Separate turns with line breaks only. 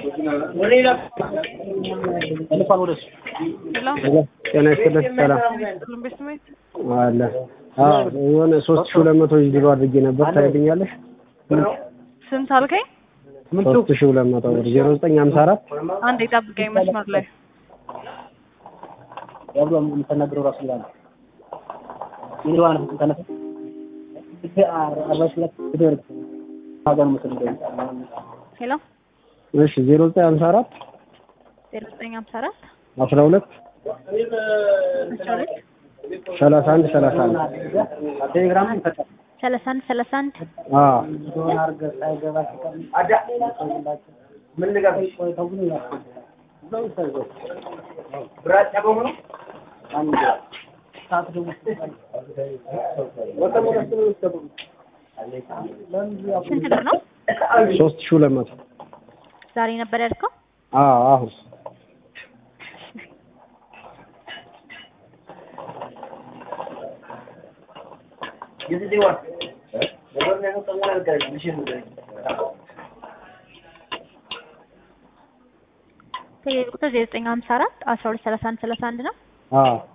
ጤና ይስጥልኝ ሰላም አለ የሆነ 3200 ዲሮ አድርጌ ነበር ታይልኛለሽ
ስንት አልከኝ
3200 ብር 0954
አንዴ ጠብቀኝ መስመር ላይ
ያብሎ የምትናገረው ራስ ይላል ይልዋን ተነፈ አባሽለት ትደርክ ሀገር መስለኝ
ሄሎ
እሺ 0954
0954
12 31
ቴሌግራም
31
ዶን አርገ ሳይገባ ሲቀር አዳ ምን ነገር ተውኝ ነው ሰው ብራጫ በሆነ አንድ ሳት ደግሞ ወጣ
ስንት ብር ነው
3200
ዛሬ ነበር ያልከው
አሁን
የዚህ ነው ተሞላ ጋር ምሽን ነው
ቁጥር 0954 12 31 31 ነው